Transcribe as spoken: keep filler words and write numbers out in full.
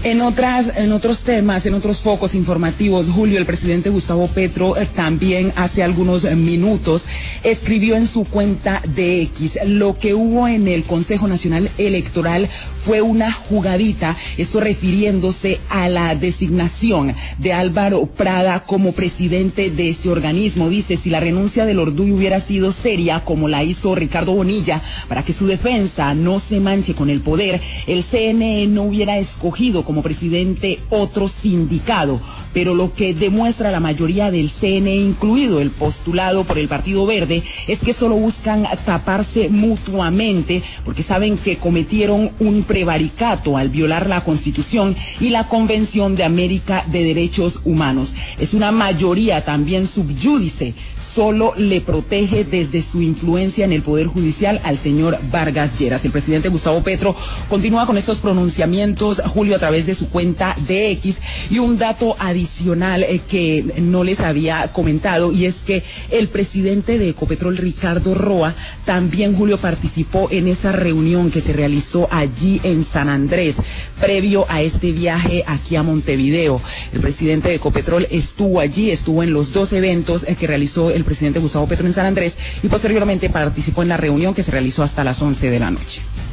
En otras, en otros temas, en otros focos informativos, Julio, el presidente Gustavo Petro eh, también hace algunos eh, minutos escribió en su cuenta de X: lo que hubo en el Consejo Nacional Electoral fue una jugadita, esto refiriéndose a la designación de Álvaro Prada como presidente de este organismo. Dice: si la renuncia del Orduy hubiera sido seria, como la hizo Ricardo Bonilla, para que su defensa no se manche con el poder, el C N E no hubiera escogido como presidente otro sindicado. Pero lo que demuestra la mayoría del C N E, incluido el postulado por el Partido Verde, es que solo buscan taparse mutuamente, porque saben que cometieron un prevaricato al violar la Constitución y la Convención de América de Derechos Humanos. Es una mayoría también subyúdice, solo le protege desde su influencia en el Poder Judicial al señor Vargas Lleras. El presidente Gustavo Petro continúa con estos pronunciamientos, Julio, a través de su cuenta de X, y un dato adicional eh, que no les había comentado, y es que el presidente de Ecopetrol, Ricardo Roa, también, Julio, participó en esa reunión que se realizó allí en San Andrés, previo a este viaje aquí a Montevideo. El presidente de Ecopetrol estuvo allí, estuvo en los dos eventos eh, que realizó el presidente Gustavo Petro en San Andrés, y posteriormente participó en la reunión que se realizó hasta las once de la noche.